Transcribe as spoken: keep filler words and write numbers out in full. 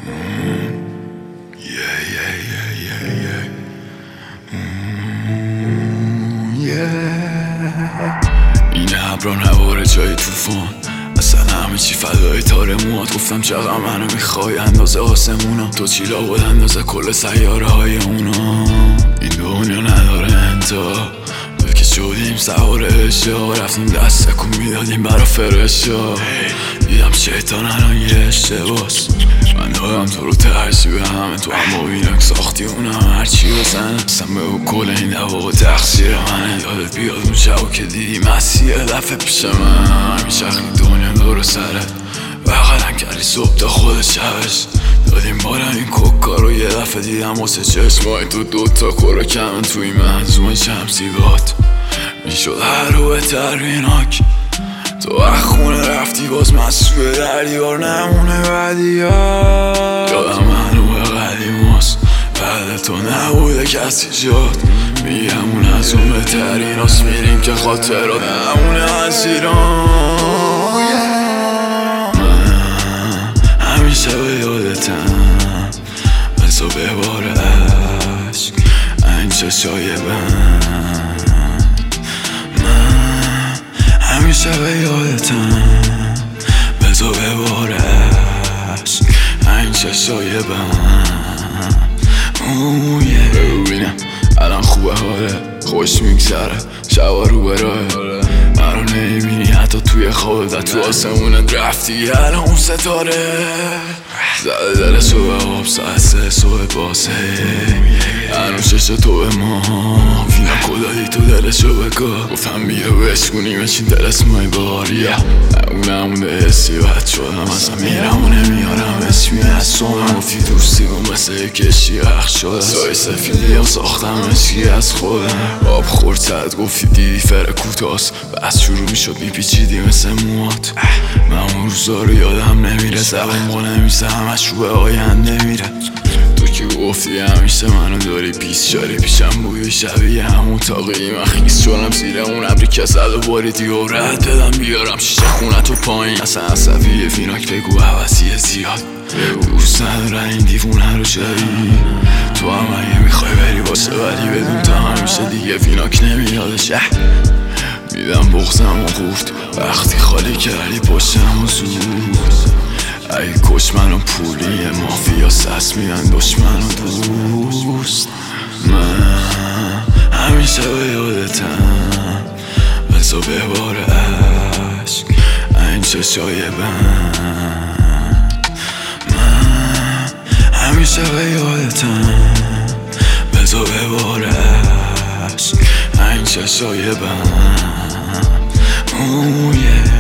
این ابرا نواره جای توفان، اصلا همه چی فدای تار موات. گفتم چقدر منو میخوای اندازه آسمونا، تو چی لابد اندازه کل سیاره های اونا. این دنیا نداره انتا، دل که شدیم سوار اشیا، رفتیم دست تکون میدادیم برا فرشا. دیدم شیطان الان یه اشتباس، من دادم تو رو ترجیح به همه، تو هم مبینک ساختی اونم هرچی بزن. اصلا به کل این دوا تقصیر منه، یادت بیاد اون شبا که دیدی مسیح دفعه پیش من. همیشه دنیا دور سرت بغلم کردی صبح تا خود شبش، دادیم بالا این کوکا رو یه دفعه دیدم واسه چشمای تو دوتا کرا کمن توی منظومه شمسیبات. میشد هر رو بهتر بیناک، تو خونه رفتی باز مسئول دریار نمونه بعدی ها. یادم منو قدیم هست بعد تو نبوده کسی جاد، میگم اون از اون بهترین هست، میریم که خاطرات نمونه از ایران. من همیشه به یادتم، بزا به بار عشق این چشای بند. همیشه به یادتم، بزا به بار عشق این چشای بند. ببینم الان خوبه حاله، خوش میگذره شبا رو براه، منو نمیبینی حتی توی خوابت، تو آسمونت رفتی الان اون ستاره. زده دل صبح آب ساعت سه صبح باسه، هنو شش تو به ما وینا کدایی تو دلشو بگاه. گفتم بیا بشکونیم بشین دل اسمای باریا، اون همونه حسی بد شدم اصلا میرم و نمیارم اسمی از سونم. گفتی دوستی گم مثل کشی اخ شدم، سای سفیدی هم ساختم اشکی از خودم. آب خورد سد گفتی دیدی فر کوتاست، بس شروع میشد میپیچیدی مثل موات. من اون روزا رو یادم نمیره، زبان با نمیسه همش رو به آینده میره. تو که گفتی همیشه منو داری پیس شاری پیشم بوی شبیه همون تاقی من خیس شدم زیر اون عبری که زد و باریدی و رد دادم بیارم شیشه خونه تو پایین. اصلا عصبی فیناک بگو حوثیه زیاد، دوست ندارن این دیوونه رو جایی. تو هم اگه میخوای بری واسه ولی بدون تا همیشه دیگه فیناک نمیادش. میدم بغزم و خورد وقتی خالی کردی پشتم و زود. ای کش منو پولی مافیا سس میدن دشمن و دوست. من همیشه به یادتم، بزا به بار عشق این چشای بند. من همیشه به یادتم، بزا به بار عشق این چشای بند. اوه yeah.